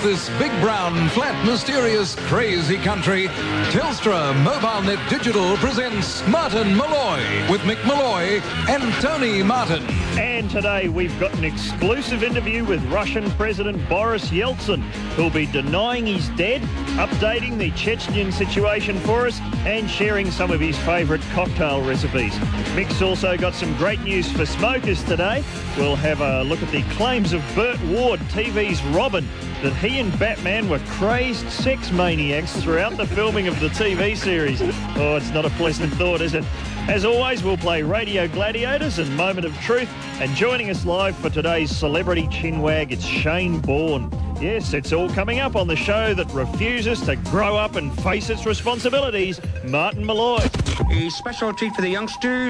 this big, brown, flat, mysterious, crazy country, Telstra MobileNet Digital presents Martin Malloy with Mick Malloy and Tony Martin. And today we've got an exclusive interview with Russian President Boris Yeltsin, who'll be denying he's dead, updating the Chechen situation for us, and sharing some of his favourite cocktail recipes. Mick's also got some great news for smokers today. We'll have a look at the claims of Burt Ward, TV's Robin, that he and Batman were crazed sex maniacs throughout the filming of the TV series. Oh, it's not a pleasant thought, is it? As always, we'll play Radio Gladiators and Moment of Truth. And joining us live for today's Celebrity Chinwag, it's Shane Bourne. Yes, it's all coming up on the show that refuses to grow up and face its responsibilities, Martin Malloy. A special treat for the youngsters.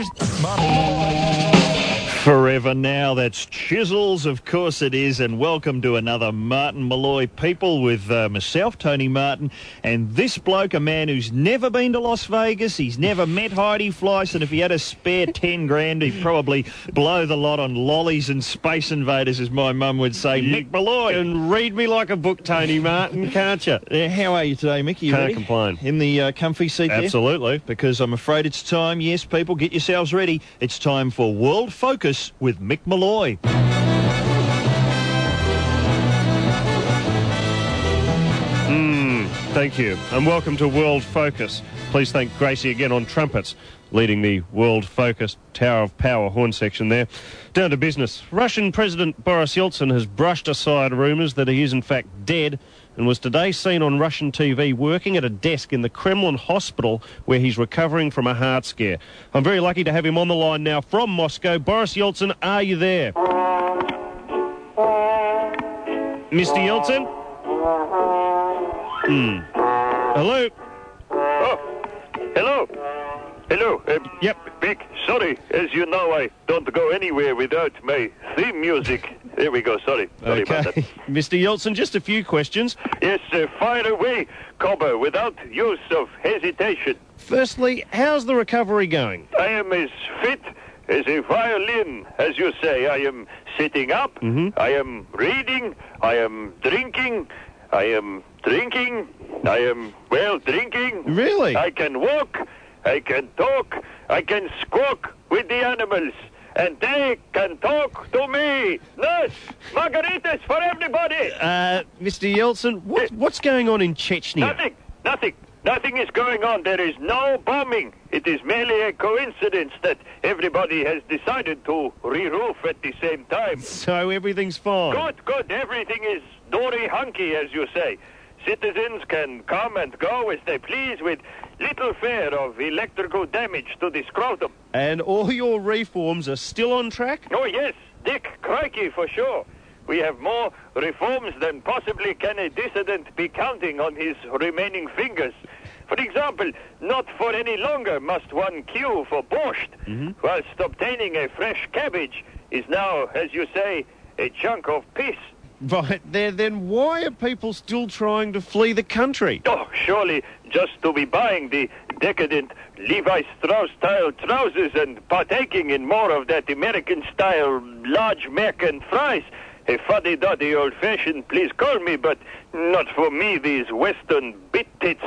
Forever now, that's Chisels, of course it is, and welcome to another Martin Malloy People with myself, Tony Martin, and this bloke, a man who's never been to Las Vegas, he's never met Heidi Fleiss, and if he had a spare 10 grand, he'd probably blow the lot on lollies and Space Invaders, as my mum would say. Mick Malloy. And read me like a book, Tony Martin, can't you? How are you today, Mick? You Can't ready? complain. In the comfy seat there? Absolutely. Because I'm afraid it's time, yes, people, get yourselves ready. It's time for World Focus with Mick Malloy. Thank you. And welcome to World Focus. Please thank Gracie again on trumpets, leading the World Focus Tower of Power horn section there. Down to business. Russian President Boris Yeltsin has brushed aside rumours that he is in fact dead and was today seen on Russian TV working at a desk in the Kremlin hospital where he's recovering from a heart scare. I'm very lucky to have him on the line now from Moscow. Boris Yeltsin, are you there? Mr. Yeltsin? Hello? Oh, hello. Hello. Yep. Mick, sorry. As you know, I don't go anywhere without my theme music. There we go. Sorry about that. Okay. Mr. Yeltsin, just a few questions. Yes, fire away, Cobber, without use of hesitation. Firstly, how's the recovery going? I am as fit as a violin, as you say. I am sitting up. I am reading. I am drinking. I am drinking. I am, drinking. Really? I can walk. I can talk. I can squawk with the animals. And they can talk to me. Nurse, margaritas for everybody. Mr. Yeltsin, what's going on in Chechnya? Nothing is going on. There is no bombing. It is merely a coincidence that everybody has decided to re-roof at the same time. So everything's fine? Good. Everything is dory hunky, as you say. Citizens can come and go as they please with little fear of electrical damage to the scrotum. And all your reforms are still on track? Oh, yes. Dick, crikey, for sure. We have more reforms than possibly can a dissident be counting on his remaining fingers. For example, not for any longer must one queue for borscht, whilst obtaining a fresh cabbage is now, as you say, a chunk of piss. Right, then why are people still trying to flee the country? Oh, surely just to be buying the decadent Levi Strauss-style trousers and partaking in more of that American-style large mac and fries. A fuddy-duddy old-fashioned, please call me, but not for me, these Western bit-tits.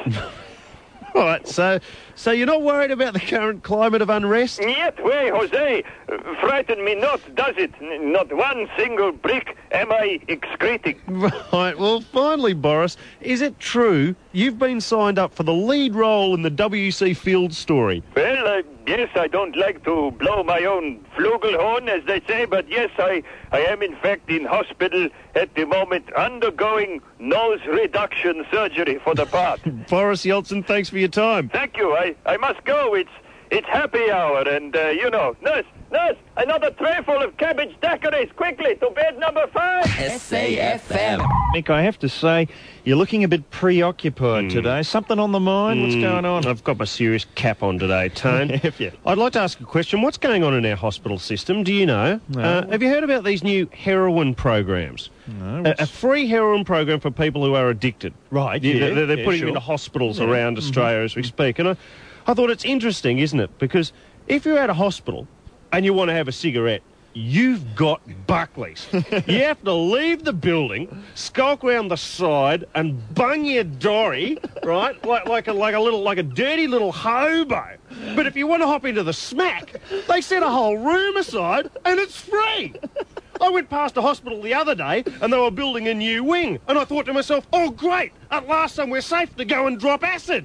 Right, so you're not worried about the current climate of unrest? Yet way, Jose. Frighten me not, does it? Not one single brick am I excreting. Right, well, finally, Boris, is it true you've been signed up for the lead role in the W.C. Fields story? Well, yes, I don't like to blow my own flugelhorn, as they say, but yes, I am in fact in hospital at the moment undergoing nose reduction surgery for the part. Boris Yeltsin, thanks for your time. Thank you. I must go. It's happy hour, and, Nurse, another tray full of cabbage daiquiris, quickly, to bed number 5. SAFM. Mick, I have to say, you're looking a bit preoccupied today. Something on the mind? What's going on? I've got my serious cap on today, Tone. Have you? I'd like to ask a question. What's going on in our hospital system? Do you know? No. Have you heard about these new heroin programs? No. A free heroin program for people who are addicted. Right, They're putting sure. them into hospitals around Australia as we speak. And I thought it's interesting, isn't it? Because if you're at a hospital and you want to have a cigarette, you've got Buckley's. You have to leave the building, skulk round the side, and bung your dory, right, like a dirty little hobo. But if you want to hop into the smack, they set a whole room aside, and it's free. I went past a hospital the other day, and they were building a new wing, and I thought to myself, oh great, at last somewhere safe to go and drop acid.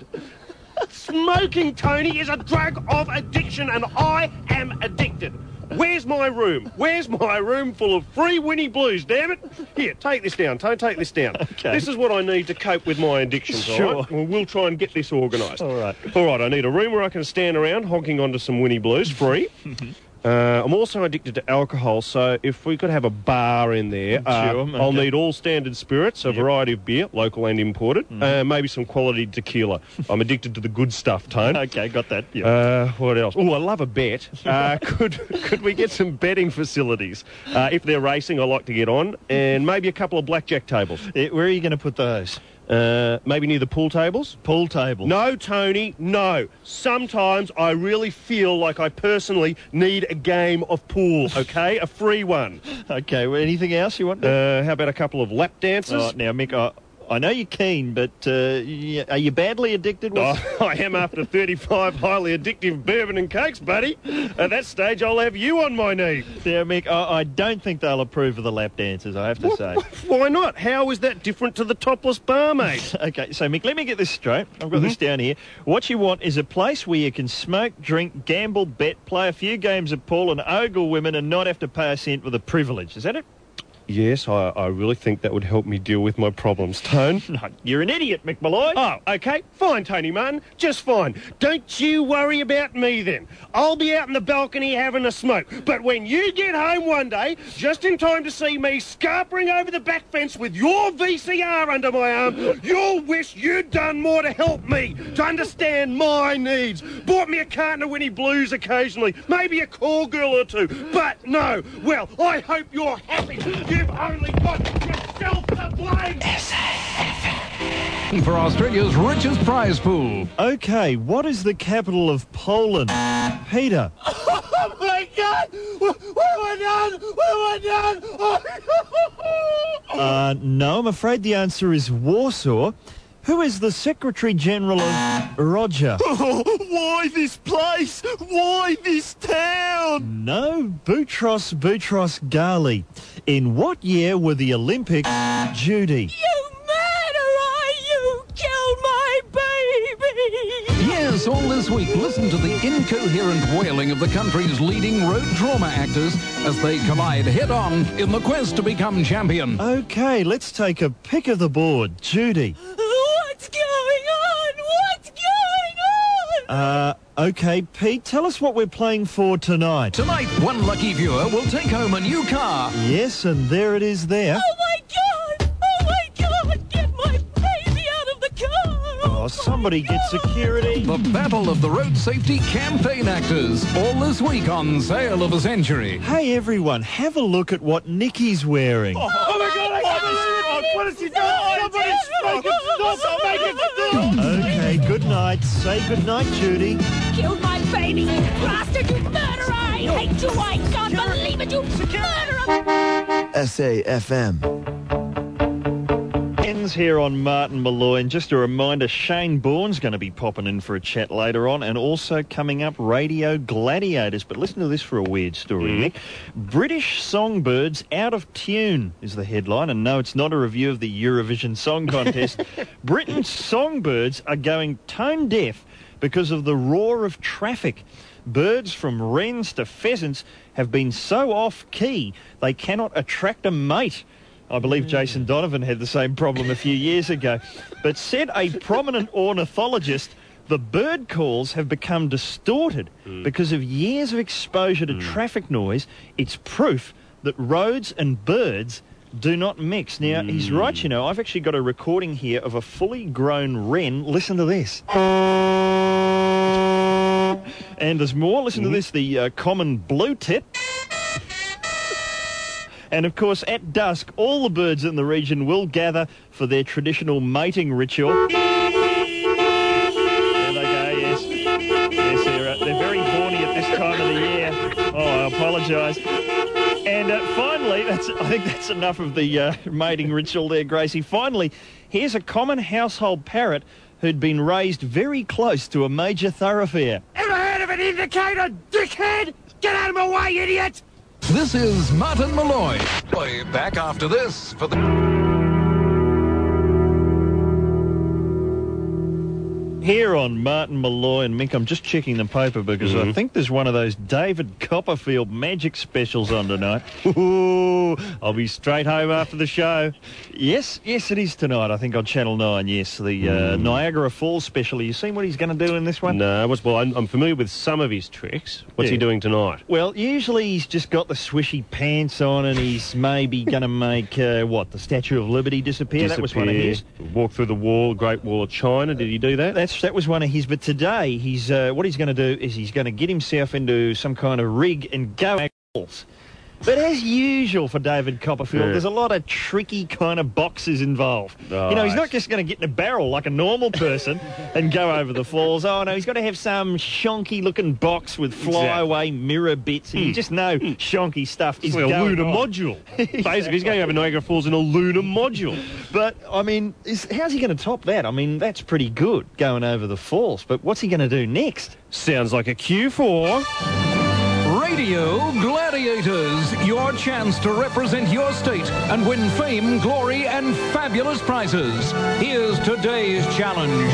Smoking, Tony, is a drug of addiction, and I am addicted. Where's my room? Where's my room full of free Winnie Blues, damn it? Here, take this down, Tone, take this down. Okay. This is what I need to cope with my addictions, Sure. all right? Well, we'll try and get this organised. All right. All right, I need a room where I can stand around honking onto some Winnie Blues, free. I'm also addicted to alcohol, so if we could have a bar in there, Sure, I'll okay. need all standard spirits, a variety of beer, local and imported, maybe some quality tequila. I'm addicted to the good stuff, Tone. Okay, got that. Yeah. What else? Oh, I love a bet. Could we get some betting facilities? If they're racing, I like to get on, and maybe a couple of blackjack tables. Where are you going to put those? Maybe near the pool tables? Pool table. No, Tony, no. Sometimes I really feel like I personally need a game of pool, okay? A free one. Okay, well, anything else you want? How about a couple of lap dances? Oh, now, Mick, I know you're keen, but are you badly addicted? I am after 35 highly addictive bourbon and cakes, buddy. At that stage, I'll have you on my knee. Now, Mick, I don't think they'll approve of the lap dances, I have to say. Why not? How is that different to the topless barmaid? Okay, so, Mick, let me get this straight. I've got this down here. What you want is a place where you can smoke, drink, gamble, bet, play a few games of pool and ogle women and not have to pay a cent with a privilege. Is that it? Yes, I really think that would help me deal with my problems, Tone. No, you're an idiot, Mick Malloy. Oh, okay. Fine, Tony Martin. Just fine. Don't you worry about me then. I'll be out in the balcony having a smoke. But when you get home one day, just in time to see me scarpering over the back fence with your VCR under my arm, you'll wish you'd done more to help me, to understand my needs. Bought me a carton of Winnie Blues occasionally, maybe a call girl or two. But no. Well, I hope you're happy. You've only got yourself to blame. For Australia's richest prize pool. Okay, what is the capital of Poland? Peter. Oh my God! What have I done? What have I done? No, I'm afraid the answer is Warsaw. Who is the Secretary General of Roger? Why this place? Why this town? No, Boutros Ghali. In what year were the Olympics, Judy? You murderer! You killed my baby! Yes, all this week, listen to the incoherent wailing of the country's leading road trauma actors as they collide head-on in the quest to become champion. Okay, let's take a pick of the board. Judy. What's going on? What's going on? Okay, Pete, tell us what we're playing for tonight. Tonight, one lucky viewer will take home a new car. Yes, and there it is there. Oh my God! Oh my God! Get my baby out of the car! Oh, somebody get security. The Battle of the Road Safety Campaign Actors. All this week on Sale of a Century. Hey, everyone, have a look at what Nikki's wearing. Oh my God! I can't believe it! What is he doing? Stop! Make it stop! Okay, good night. Say good night, Judy. Killed my baby, you bastard, you murderer! I hate you, I can't believe it, you murderer! SAFM. Ends here on Martin Malloy, and just a reminder, Shane Bourne's going to be popping in for a chat later on, and also coming up, Radio Gladiators. But listen to this for a weird story, Nick. British songbirds out of tune is the headline, and no, it's not a review of the Eurovision Song Contest. Britain's songbirds are going tone deaf because of the roar of traffic. Birds from wrens to pheasants have been so off-key they cannot attract a mate. I believe Jason Donovan had the same problem a few years ago. But said a prominent ornithologist, the bird calls have become distorted because of years of exposure to traffic noise. It's proof that roads and birds do not mix. Now, he's right, you know. I've actually got a recording here of a fully grown wren. Listen to this. And there's more. Listen to this, the common blue tit. And, of course, at dusk, all the birds in the region will gather for their traditional mating ritual. There they go, yes. Yes, they're very horny at this time of the year. Oh, I apologise. apologise. And finally, I think that's enough of the mating ritual there, Gracie. Finally, here's a common household parrot who'd been raised very close to a major thoroughfare. Ever heard of an indicator, dickhead? Get out of my way, idiot! This is Martin Malloy. Back after this for the... Here on Martin Malloy and Mick, I'm just checking the paper because I think there's one of those David Copperfield magic specials on tonight. Ooh, I'll be straight home after the show. Yes, it is tonight, I think, on Channel 9, yes. The Niagara Falls special. Have you seen what he's going to do in this one? No, well, I'm familiar with some of his tricks. What's he doing tonight? Well, usually he's just got the swishy pants on and he's maybe going to make, the Statue of Liberty disappear. That was one of his. Walk through the wall, Great Wall of China. Did he do that? That was one of his, but today he's what he's going to do is he's going to get himself into some kind of rig and go balls. But as usual for David Copperfield, there's a lot of tricky kind of boxes involved. Oh, he's not just going to get in a barrel like a normal person and go over the falls. Oh, no, he's got to have some shonky-looking box with flyaway mirror bits. And you just know shonky stuff is like going a lunar on. module. Basically, he's going over Niagara Falls in a lunar module. But, I mean, how's he going to top that? I mean, that's pretty good, going over the falls. But what's he going to do next? Sounds like a cue for... Radio Gladiators, your chance to represent your state and win fame, glory, and fabulous prizes. Here's today's challenge.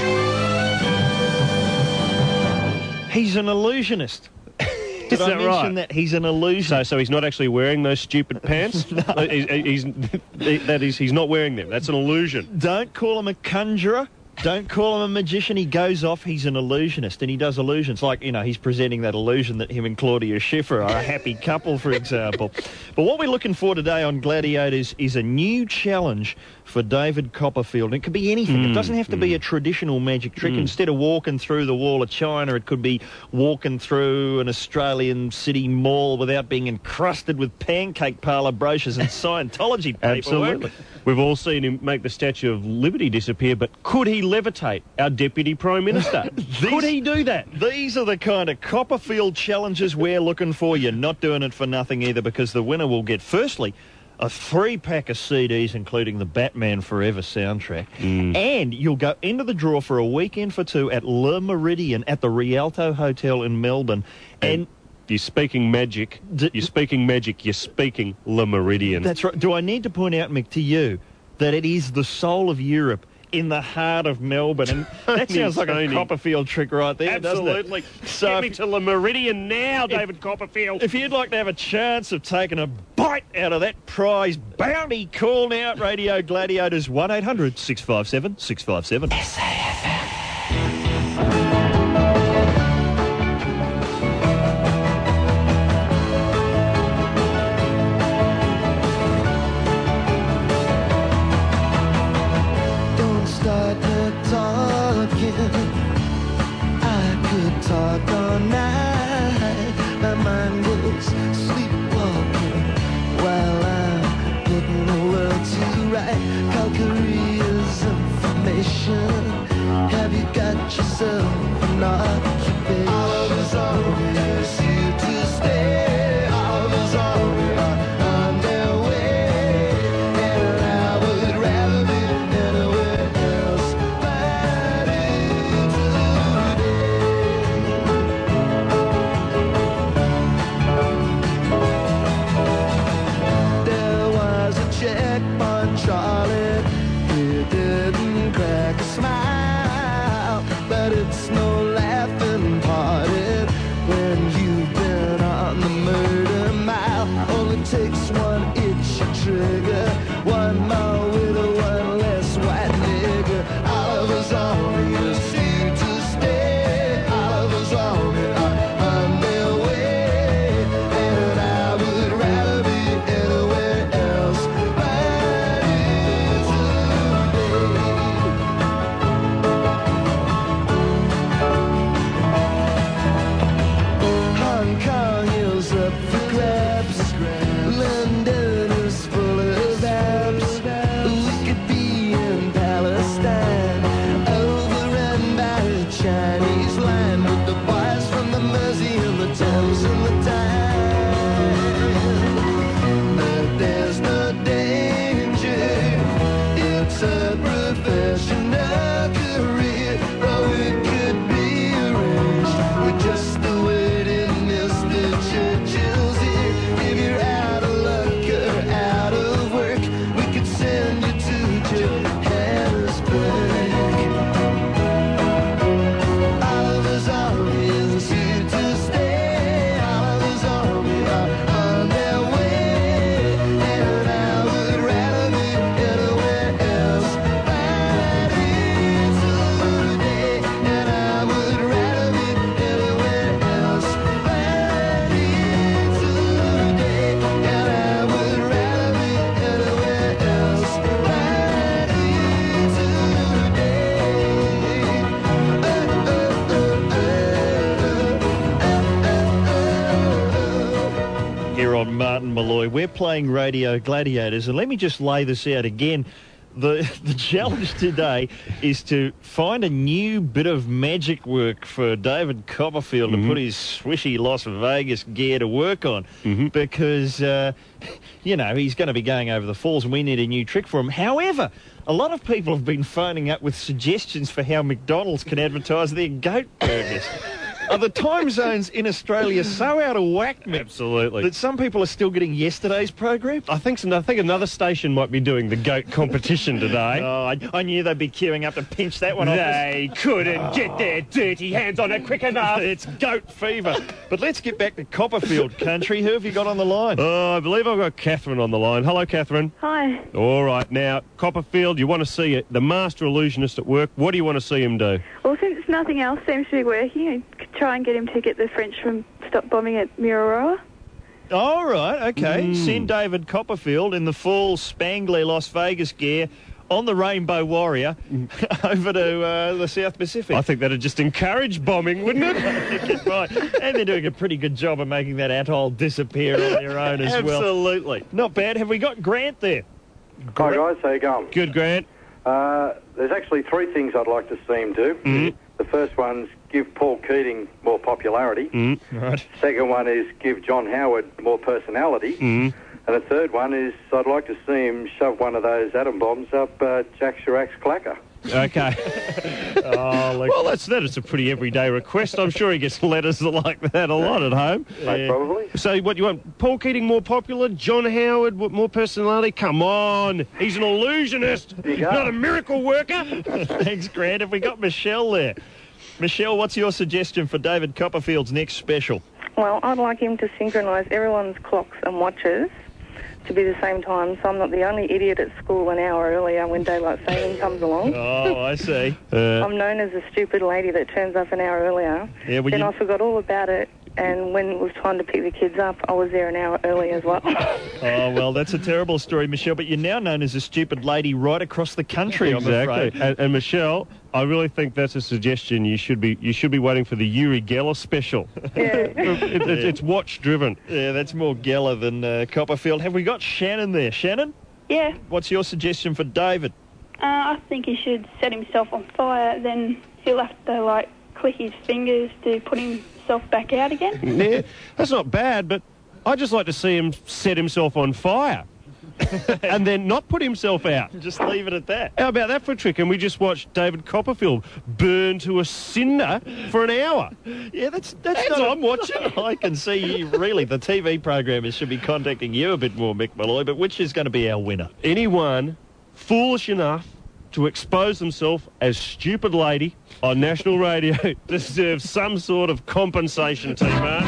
He's an illusionist. Did I mention that he's an illusionist? So he's not actually wearing those stupid pants? No. He's not wearing them. That's an illusion. Don't call him a conjurer. Don't call him a magician. He goes off. He's an illusionist, and he does illusions. Like, he's presenting that illusion that him and Claudia Schiffer are a happy couple, for example. But what we're looking for today on Gladiators is a new challenge for David Copperfield. And it could be anything. It doesn't have to be a traditional magic trick. Instead of walking through the Wall of China, it could be walking through an Australian city mall without being encrusted with pancake parlour brochures and Scientology paperwork. Absolutely. We've all seen him make the Statue of Liberty disappear, but could he levitate our Deputy Prime Minister? Could he do that? These are the kind of Copperfield challenges we're looking for. You're not doing it for nothing either, because the winner will get, firstly, a 3-pack of CDs, including the Batman Forever soundtrack. And you'll go into the draw for a weekend for two at Le Meridien at the Rialto Hotel in Melbourne. And you're speaking magic. You're speaking Le Meridien. That's right. Do I need to point out, Mick, to you that it is the soul of Europe in the heart of Melbourne? And that sounds like a Copperfield trick right there, Absolutely. doesn't it? So Get me to Le Meridien now, David Copperfield. If you'd like to have a chance of taking a bite out of that prize bounty, call now at Radio Gladiators 1800 657 657. SAFM. Talk all night. My mind goes sleepwalking while I'm putting the world to right. Calcareous information. Have you got yourself an occupation? All is always here to stay. All is always on their way. And I would rather be anywhere else. Charlie, he didn't crack a smile, but it's no laughing on Martin Malloy. We're playing Radio Gladiators, and let me just lay this out again. The challenge today is to find a new bit of magic work for David Copperfield to put his swishy Las Vegas gear to work on because, he's going to be going over the falls and we need a new trick for him. However, a lot of people have been phoning up with suggestions for how McDonald's can advertise their goat burgers. Are the time zones in Australia so out of whack, Mick, Absolutely. that some people are still getting yesterday's program? I think so. I think another station might be doing the goat competition today. Oh, I knew they'd be queuing up to pinch that one off. They couldn't get their dirty hands on it quick enough. It's goat fever. But let's get back to Copperfield country. Who have you got on the line? I believe I've got Catherine on the line. Hello, Catherine. Hi. All right. Now, Copperfield, you want to see the master illusionist at work. What do you want to see him do? Well, since nothing else seems to be working, I could try and get him to get the Frenchmen stop bombing at Mururoa. All right, okay. Send David Copperfield in the full spangly Las Vegas gear on the Rainbow Warrior over to the South Pacific. I think that'd just encourage bombing, wouldn't it? I think it might. And they're doing a pretty good job of making that atoll disappear on their own as well. Absolutely. Not bad. Have we got Grant there? Hi guys, how you going? Good, Grant. There's actually three things I'd like to see him do. The first one's give Paul Keating more popularity. Right. Second one is give John Howard more personality. And the third one is I'd like to see him shove one of those atom bombs up Jack Chirac's clacker. Okay. Well, that is a pretty everyday request. I'm sure he gets letters like that a lot at home. Yeah. Probably. So what you want, Paul Keating more popular, John Howard more personality? Come on. He's an illusionist, not a miracle worker. Thanks, Grant. Have we got Michelle there? Michelle, what's your suggestion for David Copperfield's next special? Well, I'd like him to synchronise everyone's clocks and watches to be the same time, so I'm not the only idiot at school an hour earlier when daylight saving comes along. Oh, I see. I'm known as a stupid lady that turns up an hour earlier. Yeah, well, then I forgot all about it, and when it was time to pick the kids up, I was there an hour early as well. Oh, well, that's a terrible story, Michelle, but you're now known as a stupid lady right across the country, I'm afraid. And Michelle, I really think that's a suggestion. You should be waiting for the Uri Geller special. Yeah. It's watch-driven. Yeah, that's more Geller than Copperfield. Have we got Shannon there? Shannon? Yeah. What's your suggestion for David? I think he should set himself on fire, then he'll have to, click his fingers to put himself back out again. Yeah, that's not bad, but I'd just like to see him set himself on fire and then not put himself out. Just leave it at that. How about that for a trick? And we just watched David Copperfield burn to a cinder for an hour. Yeah, that's not... I'm watching. I can see, really, the TV programmers should be contacting you a bit more, Mick Malloy, but which is going to be our winner? Anyone foolish enough to expose themselves as stupid lady on national radio deserves some sort of compensation, T-Mark.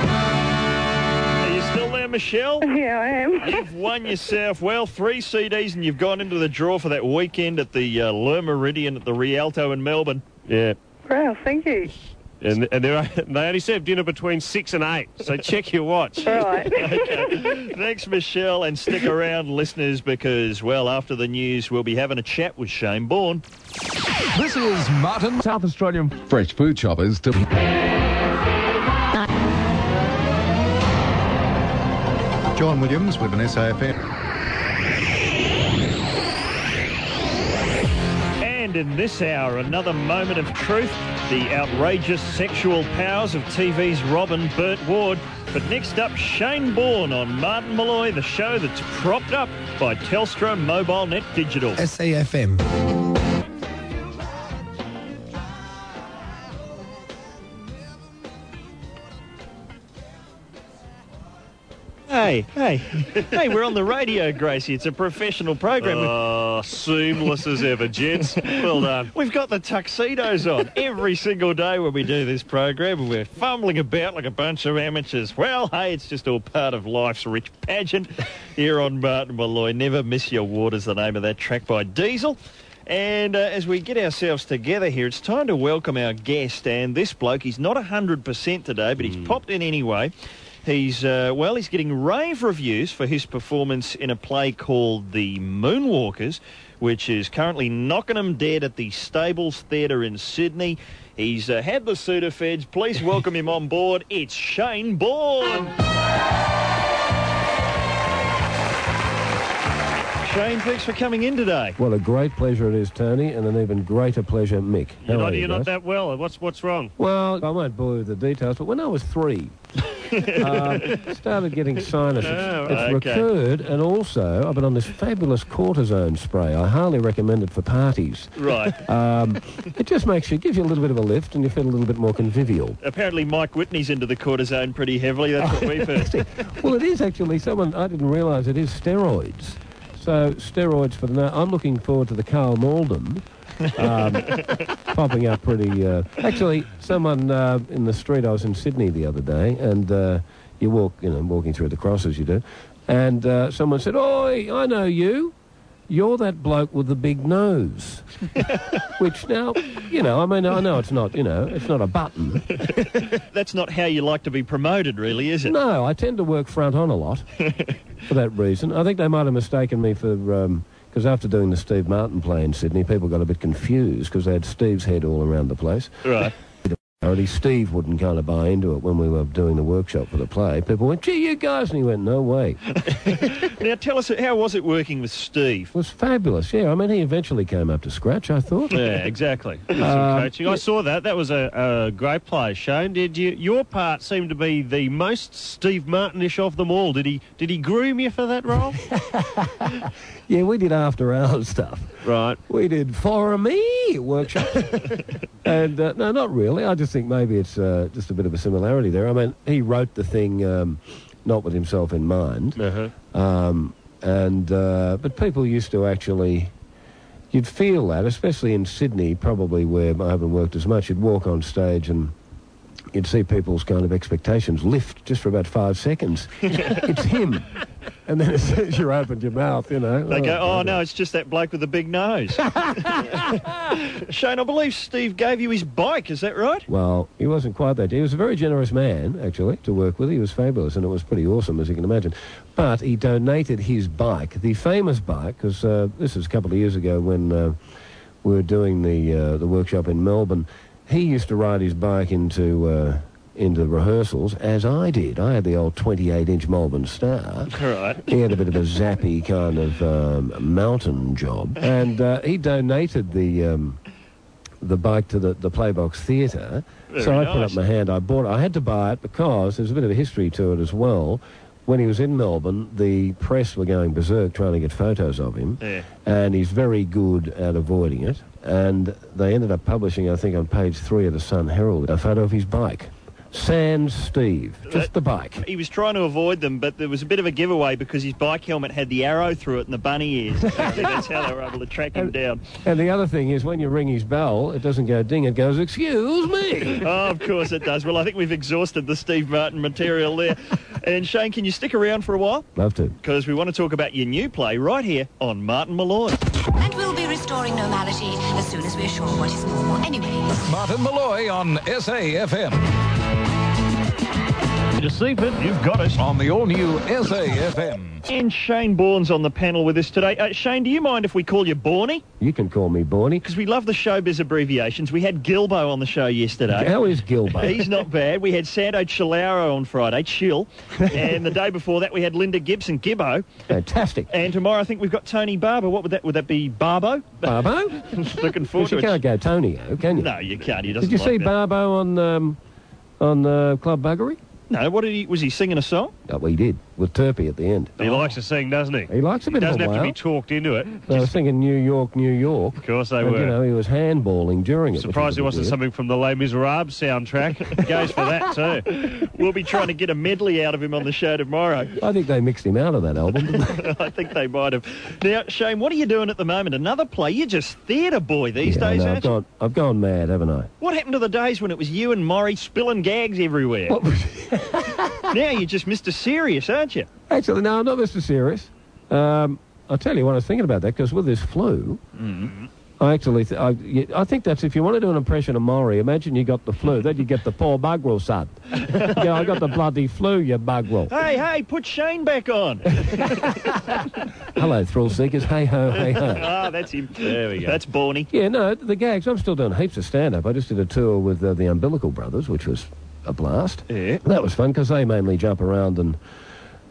Are you still there, Michelle? Yeah, I am. You've won yourself, 3 CDs, and you've gone into the draw for that weekend at the Le Meridian at the Rialto in Melbourne. Yeah. Wow, thank you. And they only serve dinner between 6 and 8, so check your watch. All right. Okay. Thanks, Michelle, and stick around, listeners, because, well, after the news, we'll be having a chat with Shane Bourne. This is Martin, South Australian. Fresh food shoppers to... John Williams with an SAFM. And in this hour, another moment of truth, the outrageous sexual powers of TV's Robin Burt Ward. But next up, Shane Bourne on Martin Malloy, the show that's propped up by Telstra Mobile Net Digital. SAFM. Hey, we're on the radio, Gracie. It's a professional program. Seamless as ever, gents. Well done. We've got the tuxedos on every single day when we do this program, and we're fumbling about like a bunch of amateurs. Well, hey, it's just all part of life's rich pageant here on Martin Malloy. Never Miss Your Water's the name of that track by Diesel. And as we get ourselves together here, it's time to welcome our guest. And this bloke, he's not 100% today, but he's popped in anyway. He's getting rave reviews for his performance in a play called The Moonwalkers, which is currently knocking him dead at the Stables Theatre in Sydney. He's had the Sudafeds. Please welcome him on board. It's Shane Bourne. Shane, thanks for coming in today. Well, a great pleasure it is, Tony, and an even greater pleasure, Mick. How are you You're not guys? that well. What's wrong? Well, I won't bore you with the details, but when I was 3, started getting sinuses. Oh, It's okay. recurred, and also I've been on this fabulous cortisone spray. I highly recommend it for parties. Right. It just gives you a little bit of a lift, and you feel a little bit more convivial. Apparently Mike Whitney's into the cortisone pretty heavily. That's what we've heard. Well, it is actually I didn't realise it is steroids. So steroids for the. I'm looking forward to the Carl Malden popping up pretty. Actually, someone in the street. I was in Sydney the other day, and you walking through the cross as you do, and someone said, "Oi, I know you. You're that bloke with the big nose." Which now, I mean, I know it's not, it's not a button. That's not how you like to be promoted, really, is it? No, I tend to work front on a lot for that reason. I think they might have mistaken me for, because after doing the Steve Martin play in Sydney, people got a bit confused because they had Steve's head all around the place. Right. Already Steve wouldn't kind of buy into it when we were doing the workshop for the play. People went, "Gee, you guys," and he went, "No way." Now, tell us, how was it working with Steve? It was fabulous, yeah. I mean, he eventually came up to scratch, I thought. Yeah, exactly. Some coaching. I saw that. That was a great play, Shane. Did you? Your part seemed to be the most Steve Martin-ish of them all. Did he groom you for that role? Yeah, we did after-hours stuff. Right. We did for me workshops. And, no, not really. I just think maybe it's just a bit of a similarity there. I mean, he wrote the thing not with himself in mind. But people used to actually... You'd feel that, especially in Sydney, probably where I haven't worked as much. You'd walk on stage and you'd see people's kind of expectations lift just for about 5 seconds. It's him. And then as soon as you opened your mouth, They go, "Oh, no, it's just that bloke with the big nose." Shane, I believe Steve gave you his bike, is that right? Well, he wasn't quite that. He was a very generous man, actually, to work with. He was fabulous, and it was pretty awesome, as you can imagine. But he donated his bike, the famous bike, because this was a couple of years ago when we were doing the workshop in Melbourne. He used to ride his bike into rehearsals, as I did. I had the old 28-inch Melbourne Star. Right. He had a bit of a zappy kind of mountain job. And he donated the bike to the Playbox Theatre. So I put up my hand. I had to buy it because there's a bit of a history to it as well. When he was in Melbourne, the press were going berserk trying to get photos of him. Yeah. And he's very good at avoiding it. And they ended up publishing, I think, on page 3 of the Sun Herald, a photo of his bike. Sans Steve, just the bike. He was trying to avoid them, but there was a bit of a giveaway because his bike helmet had the arrow through it and the bunny ears. That's how they were able to track him down. And the other thing is, when you ring his bell, it doesn't go ding, it goes, "Excuse me." Oh, of course it does. Well, I think we've exhausted the Steve Martin material there. And Shane, can you stick around for a while? Love to. Because we want to talk about your new play right here on Martin Malloy. And we'll be restoring normality as soon as we're sure what is normal anyway. Martin Malloy on SAFM. To Seaford, you've got us. On the all-new SAFM. And Shane Bourne's on the panel with us today. Shane, do you mind if we call you Borny? You can call me Borny. Because we love the showbiz abbreviations. We had Gilbo on the show yesterday. How is Gilbo? He's not bad. We had Sando Chilaro on Friday, Chill. And the day before that we had Linda Gibson, Gibbo. Fantastic. And tomorrow I think we've got Tony Barber. What would that be, Barbo? Barbo? Looking forward to You it. can't go Tonio, can you? No, you can't. He doesn't Did you see like that. Barbo on Club Buggery? No, was he singing a song? Oh, well, he did, with Turpie at the end. He likes to sing, doesn't he? He likes a bit of a Doesn't have to wail. be talked into it. They were singing New York, New York. Of course they and, were. You know, he was handballing during it. Surprised it wasn't something from the Les Miserables soundtrack. Goes for that too. We'll be trying to get a medley out of him on the show tomorrow. I think they mixed him out of that album, didn't they? I think they might have. Now, Shane, what are you doing at the moment? Another play? You're just theatre boy these Yeah, I days, know, aren't you? I've gone mad, haven't I? What happened to the days when it was you and Maury spilling gags everywhere? Now you're just Mr. Serious, aren't you? Actually, no, I'm not Mr. Serious. I'll tell you what, I was thinking about that, because with this flu, I actually, I think that's, if you want to do an impression of Maury, imagine you got the flu, then you get the poor buggerel, son. Yeah, I got the bloody flu, you buggerel. Hey, put Shane back on. Hello, thrill seekers. Hey ho, hey ho. Ah, that's him. There we go. That's Borny. Yeah, no, the gags, I'm still doing heaps of stand-up. I just did a tour with the Umbilical Brothers, which was a blast. Yeah. That was fun, because they mainly jump around and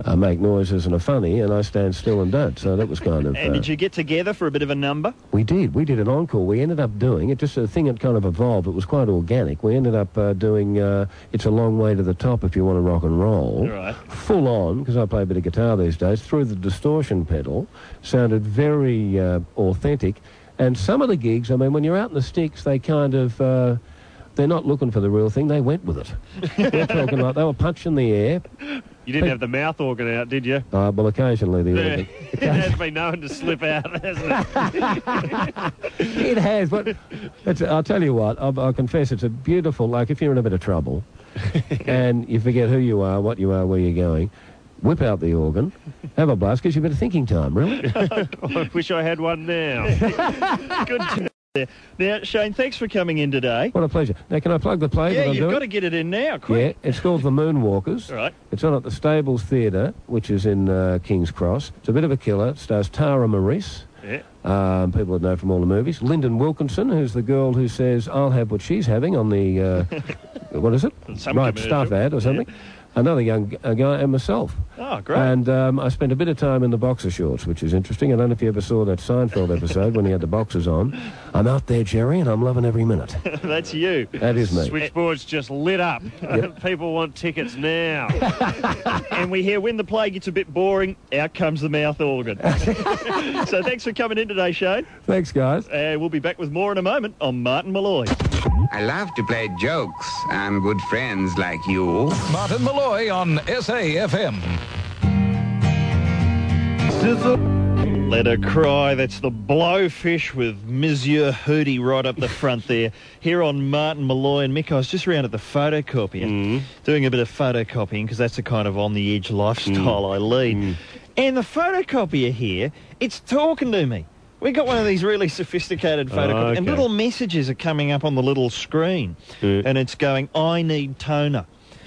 make noises and are funny, and I stand still and don't. So that was kind of... And did you get together for a bit of a number? We did. We did an encore. We ended up doing it. Just a thing that kind of evolved. It was quite organic. We ended up doing It's a Long Way to the Top If You Want to Rock and Roll. Right. Full on, because I play a bit of guitar these days, through the distortion pedal. Sounded very authentic. And some of the gigs, I mean, when you're out in the sticks, they kind of... they're not looking for the real thing. They went with it. They're talking like they were punching the air. You didn't have the mouth organ out, did you? Well, occasionally the organ. It has been known to slip out, hasn't it? It has, but I'll tell you what, I'll confess, it's a beautiful, like if you're in a bit of trouble and you forget who you are, what you are, where you're going, whip out the organ, have a blast, gives you a bit of thinking time, really. I wish I had one now. Good to know there. Now, Shane, thanks for coming in today. What a pleasure. Now, can I plug the play that I'm you've doing? got to get it in now, quick. Yeah, it's called The Moonwalkers. Right. It's on at the Stables Theatre, which is in King's Cross. It's a bit of a killer. It stars Tara Maurice. Yeah. People would know from all the movies. Lyndon Wilkinson, who's the girl who says, I'll have what she's having on the, what is it? Some Right, commercial. stuff ad or something. Yeah. Another young guy and myself. Oh, great. And I spent a bit of time in the boxer shorts, which is interesting. I don't know if you ever saw that Seinfeld episode when he had the boxers on. I'm out there, Jerry, and I'm loving every minute. That's you. That is me. Switchboard's just lit up. Yep. People want tickets now. And we hear when the play gets a bit boring, out comes the mouth organ. So thanks for coming in today, Shane. Thanks, guys. We'll be back with more in a moment on Martin Malloy. I love to play jokes. I'm good friends like you. Martin Malloy on SAFM. Let her cry. That's the Blowfish with Monsieur Hootie right up the front there. Here on Martin Malloy and Mick, I was just around at the photocopier, doing a bit of photocopying because that's the kind of on-the-edge lifestyle I lead. And the photocopier here, it's talking to me. We got one of these really sophisticated photocopiers, and little messages are coming up on the little screen, and it's going, I need toner.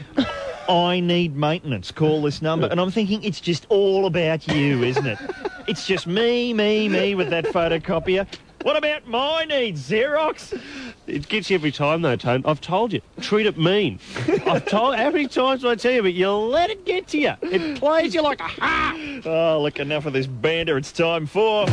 I need maintenance. Call this number. And I'm thinking, it's just all about you, isn't it? It's just me with that photocopier. What about my needs, Xerox? It gets you every time, though, Tone. I've told you. Treat it mean. I've told how many times do I tell you, but you let it get to you. It plays you like a ha! Oh, look, enough of this banter. It's time for...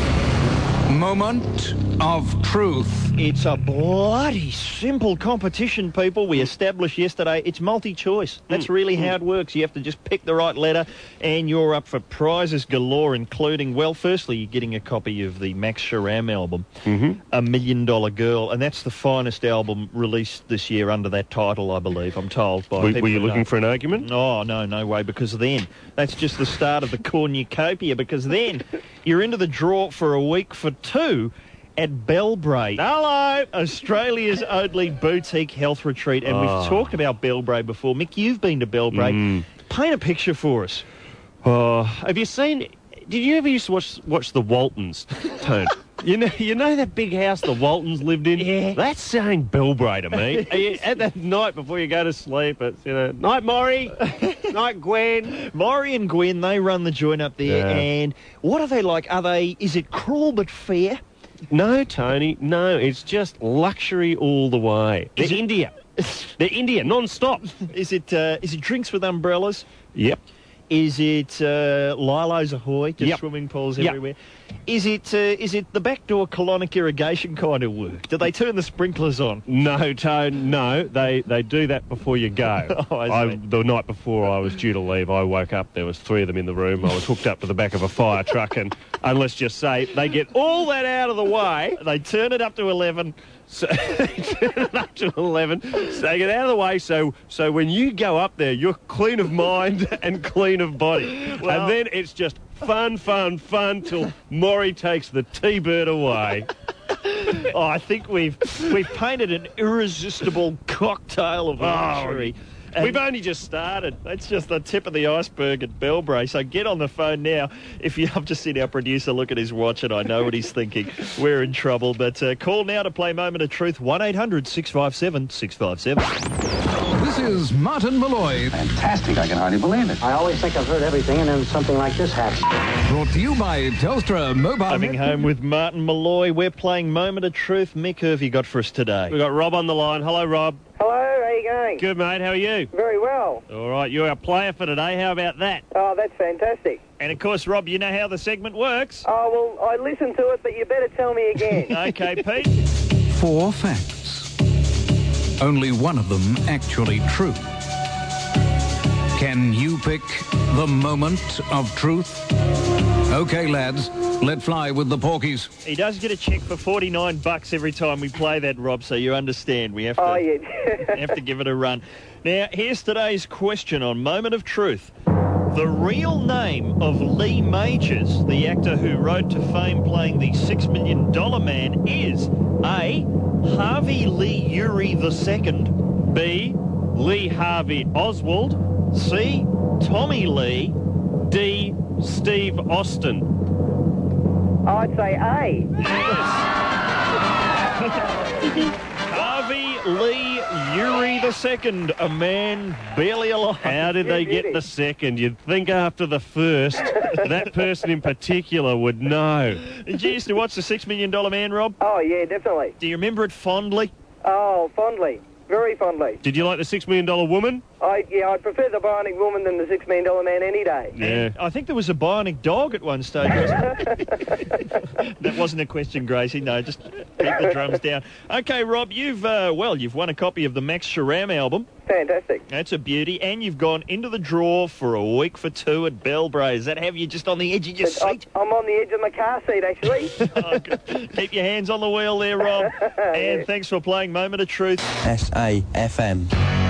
Moment of Truth. It's a bloody simple competition, people. We established yesterday it's multi-choice. That's really how it works. You have to just pick the right letter and you're up for prizes galore, including, well, firstly, you're getting a copy of the Max Sharam album, $1 Million Girl, and that's the finest album released this year under that title, I believe, I'm told. By Were you looking for an argument? Oh, no way, because then that's just the start of the cornucopia, because then you're into the draw for a week for two at Bellbrae. Hello! Australia's only boutique health retreat. And we've talked about Bellbrae before. Mick, you've been to Bellbrae. Paint a picture for us. Oh, have you seen... Did you ever used to watch the Waltons, Tone? You know that big house the Waltons lived in? Yeah. That's saying Bellbrae to me. At that night before you go to sleep, it's, night Maury, night Gwen. Maury and Gwen, they run the joint up there. Yeah. And what are they like? Is it cruel but fair? No, Tony, no. It's just luxury all the way. They're India. They're India, non-stop. Is it drinks with umbrellas? Yep. Is it Lilo's Ahoy, just swimming pools everywhere? Is it the backdoor colonic irrigation kind of work? Do they turn the sprinklers on? No, Tone, no. They do that before you go. The night before I was due to leave, I woke up, there was 3 of them in the room. I was hooked up to the back of a fire truck, and let's just say they get all that out of the way. They turn it up to 11. So they turn it up to 11, so they get out of the way, so when you go up there, you're clean of mind and clean of body. Well, and then it's just fun till Maury takes the T-bird away. I think we've painted an irresistible cocktail of luxury. We've only just started. That's just the tip of the iceberg at Bellbrae. So get on the phone now. I've just seen our producer look at his watch and I know what he's thinking. We're in trouble. But call now to play Moment of Truth, 1-800-657-657. This is Martin Malloy. Fantastic. I can hardly believe it. I always think I've heard everything and then something like this happens. Brought to you by Telstra Mobile. Coming home with Martin Malloy. We're playing Moment of Truth. Mick, who have you got for us today? We've got Rob on the line. Hello, Rob. Hello, how you going? morning. Good, mate. How are you? Very well. All right, you're our player for today. How about that? Oh, that's fantastic. And, of course, Rob, you know how the segment works. Oh, well, I listened to it, but you better tell me again. OK, Pete. 4 facts. Only one of them actually true. Can you pick the moment of truth? OK, lads, let fly with the Porkies. He does get a cheque for $49 every time we play that, Rob, so you understand. We have to, have to give it a run. Now, here's today's question on Moment of Truth. The real name of Lee Majors, the actor who rode to fame playing the $6 Million Man, is A. Harvey Lee Urey II, B. Lee Harvey Oswald, C. Tommy Lee, D. Steve Austin. I'd say A. Harvey Lee Urey II, a man barely alive. How did they get the second? You'd think after the first, that person in particular would know. Did you used to watch The $6 Million Man, Rob? Oh, yeah, definitely. Do you remember it fondly? Oh, fondly. Very fondly. Did you like the $6 Million Woman? I'd prefer the Bionic Woman than the $6 Million Man any day. Yeah. I think there was a bionic dog at one stage, wasn't it? That wasn't a question, Gracie. No, just keep the drums down. OK, Rob, you've won a copy of the Max Sharam album. Fantastic. That's a beauty. And you've gone into the draw for a week for 2 at Bellbrae. Does that have you just on the edge of your seat? I'm on the edge of my car seat, actually. Oh, good. Keep your hands on the wheel there, Rob. And thanks for playing Moment of Truth. SAFM.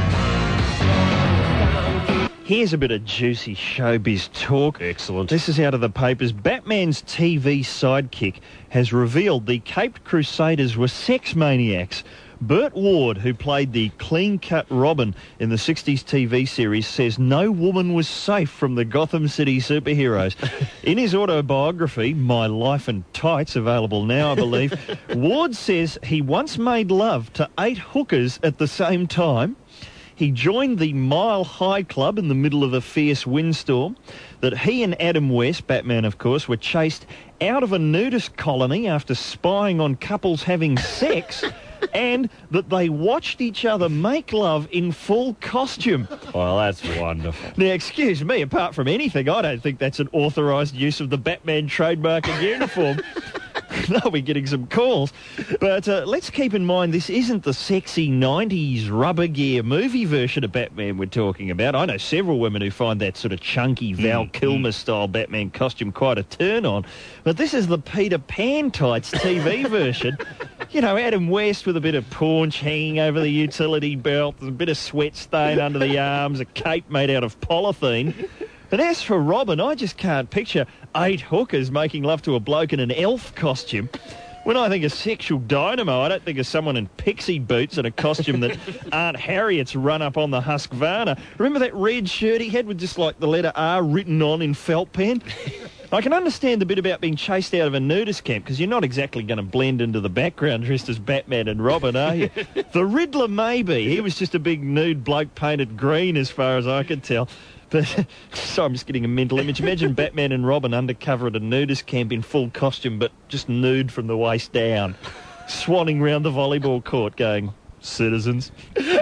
Here's a bit of juicy showbiz talk. Excellent. This is out of the papers. Batman's TV sidekick has revealed the Caped Crusaders were sex maniacs. Burt Ward, who played the clean-cut Robin in the 60s TV series, says no woman was safe from the Gotham City superheroes. In his autobiography, My Life in Tights, available now, I believe, Ward says he once made love to 8 hookers at the same time. He joined the Mile High Club in the middle of a fierce windstorm, that he and Adam West, Batman of course, were chased out of a nudist colony after spying on couples having sex, and that they watched each other make love in full costume. Well, that's wonderful. Now, excuse me, apart from anything, I don't think that's an authorised use of the Batman trademark and uniform. They'll be getting some calls. But let's keep in mind this isn't the sexy 90s rubber gear movie version of Batman we're talking about. I know several women who find that sort of chunky Val Kilmer-style Batman costume quite a turn-on. But this is the Peter Pan tights TV version. You know, Adam West with a bit of paunch hanging over the utility belt, a bit of sweat stain under the arms, a cape made out of polythene. But as for Robin, I just can't picture 8 hookers making love to a bloke in an elf costume. When I think of sexual dynamo, I don't think of someone in pixie boots and a costume that Aunt Harriet's run up on the Husqvarna. Remember that red shirt he had with just like the letter R written on in felt pen? I can understand the bit about being chased out of a nudist camp because you're not exactly going to blend into the background dressed as Batman and Robin, are you? The Riddler, maybe. He was just a big nude bloke painted green as far as I could tell. But, sorry, I'm just getting a mental image. Imagine Batman and Robin undercover at a nudist camp in full costume, but just nude from the waist down, swanning round the volleyball court going, citizens.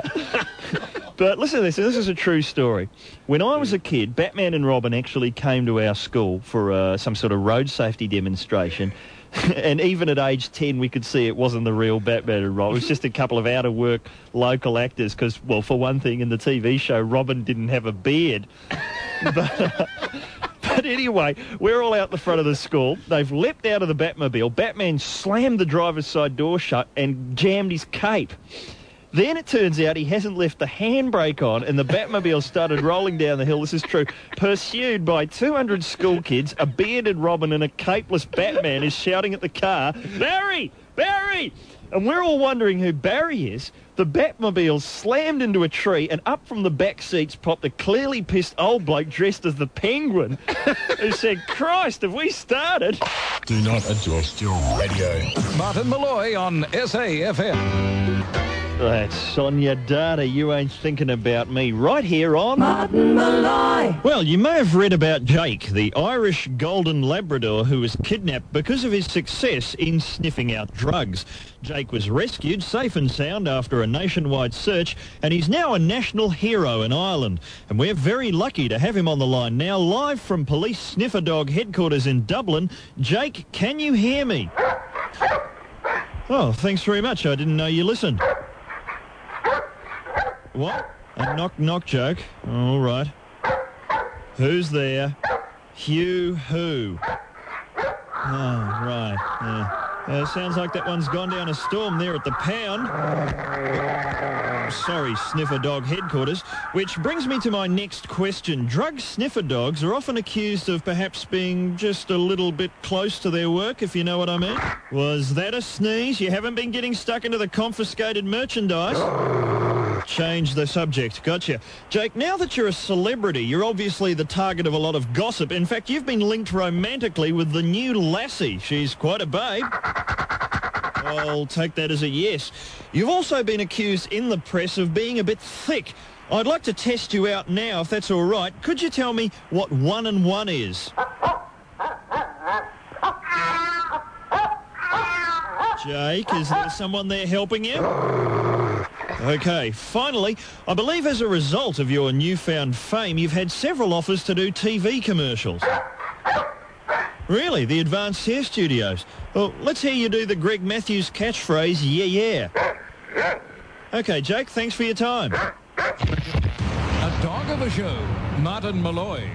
But listen to this. This is a true story. When I was a kid, Batman and Robin actually came to our school for some sort of road safety demonstration. And even at age 10, we could see it wasn't the real Batman and Robin. It was just a couple of out-of-work local actors because, well, for one thing, in the TV show, Robin didn't have a beard. But anyway, we're all out the front of the school. They've leapt out of the Batmobile. Batman slammed the driver's side door shut and jammed his cape. Then it turns out he hasn't left the handbrake on and the Batmobile started rolling down the hill, this is true, pursued by 200 school kids. A bearded Robin and a capeless Batman is shouting at the car, Barry! Barry! And we're all wondering who Barry is. The Batmobile slammed into a tree and up from the back seats popped a clearly pissed old bloke dressed as the Penguin who said, Christ, have we started? Do not adjust your radio. Martin Malloy on SAFM. That's Sonia Data. You ain't thinking about me. Right here on Martin Malloy. Well, you may have read about Jake, the Irish Golden Labrador who was kidnapped because of his success in sniffing out drugs. Jake was rescued safe and sound after a nationwide search, and he's now a national hero in Ireland. And we're very lucky to have him on the line now, live from Police Sniffer Dog headquarters in Dublin. Jake, can you hear me? Oh, thanks very much. I didn't know you listened. What? A knock-knock joke? All right. Who's there? Hugh who? Oh, right. Yeah. Sounds like that one's gone down a storm there at the pound. Sorry, Sniffer Dog headquarters. Which brings me to my next question. Drug sniffer dogs are often accused of perhaps being just a little bit close to their work, if you know what I mean. Was that a sneeze? You haven't been getting stuck into the confiscated merchandise? Change the subject. Gotcha. Jake, now that you're a celebrity, you're obviously the target of a lot of gossip. In fact, you've been linked romantically with the new Lassie. She's quite a babe. I'll take that as a yes. You've also been accused in the press of being a bit thick. I'd like to test you out now, if that's all right. Could you tell me what 1 and 1 is? Jake, is there someone there helping you? Okay, finally, I believe as a result of your newfound fame, you've had several offers to do TV commercials. Really? The Advanced Hair Studios? Well, let's hear you do the Greg Matthews catchphrase, yeah, yeah. Okay, Jake, thanks for your time. A dog of a show, Martin Malloy.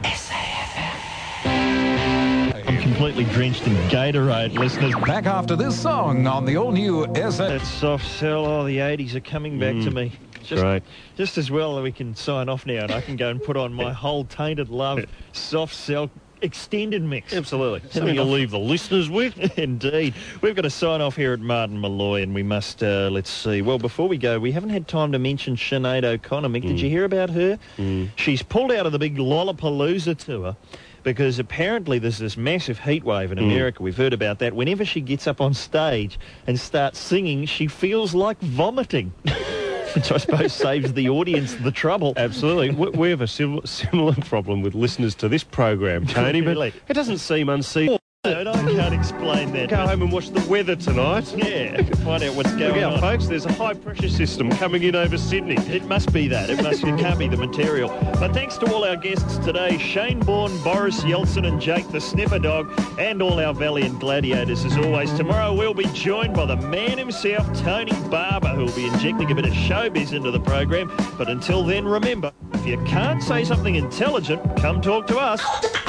I'm completely drenched in Gatorade, listeners. Back after this song on the all-new SA. That soft sell, oh, the 80s are coming back to me. Just as well that we can sign off now and I can go and put on my whole Tainted Love soft sell extended mix. Absolutely. Something to leave the listeners with. Indeed. We've got to sign off here at Martin Malloy, and we must, let's see. Well, before we go, we haven't had time to mention Sinead O'Connor. Mick, did you hear about her? She's pulled out of the big Lollapalooza tour because apparently there's this massive heat wave in America. We've heard about that. Whenever she gets up on stage and starts singing, she feels like vomiting. Which I suppose saves the audience the trouble. Absolutely. We have a similar problem with listeners to this program, Tony, Really? but it doesn't seem unseasonable. I can't explain that. Go home and watch the weather tonight. Yeah, find out what's going on. Look out, folks, there's a high-pressure system coming in over Sydney. It must be that. It can't be the material. But thanks to all our guests today, Shane Bourne, Boris Yeltsin and Jake the Sniffer Dog, and all our valiant gladiators as always. Tomorrow we'll be joined by the man himself, Tony Barber, who'll be injecting a bit of showbiz into the program. But until then, remember, if you can't say something intelligent, come talk to us.